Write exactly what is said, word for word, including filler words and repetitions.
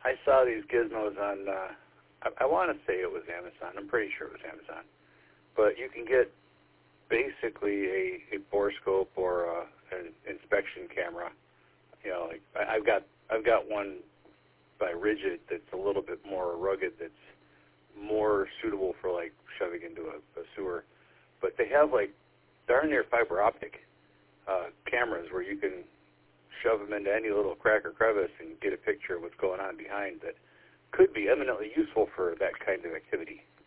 I saw these gizmos on, uh, I, I want to say it was Amazon. I'm pretty sure it was Amazon. But you can get basically a, a borescope or a, an inspection camera. You know, like I, I've got I've got one by Rigid that's a little bit more rugged, that's more suitable for like shoving into a, a sewer. But they have like darn near fiber optic uh, cameras where you can shove them into any little crack or crevice and get a picture of what's going on behind that could be eminently useful for that kind of activity.